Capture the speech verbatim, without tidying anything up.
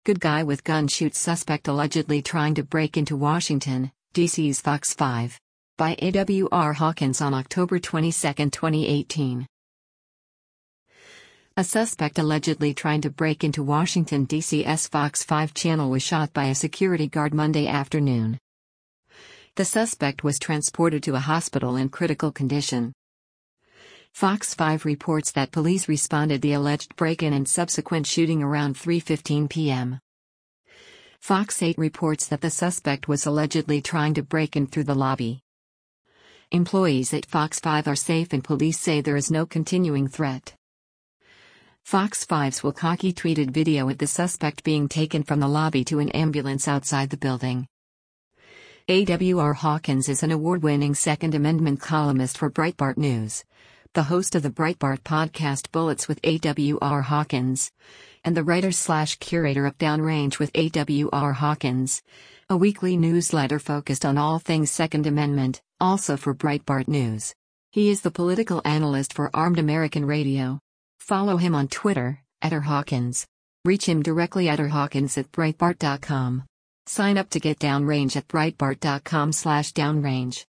Good guy with gun shoots suspect allegedly trying to break into Washington, D C's Fox five. By A W R Hawkins on October twenty-second, twenty eighteen. A suspect allegedly trying to break into Washington, D C's Fox five channel was shot by a security guard Monday afternoon. The suspect was transported to a hospital in critical condition. Fox five reports that police responded to the alleged break-in and subsequent shooting around three fifteen p m Fox eight reports that the suspect was allegedly trying to break in through the lobby. Employees at Fox five are safe and police say there is no continuing threat. Fox five's Wilcocky tweeted video at the suspect being taken from the lobby to an ambulance outside the building. A W R Hawkins is an award-winning Second Amendment columnist for Breitbart News, the host of the Breitbart podcast Bullets with A W R Hawkins, and the writer-slash-curator of Downrange with A W R Hawkins, a weekly newsletter focused on all things Second Amendment, also for Breitbart News. He is the political analyst for Armed American Radio. Follow him on Twitter, at r hawkins. Reach him directly at r hawkins at breitbart dot com. Sign up to get Downrange at breitbart dot com slash downrange.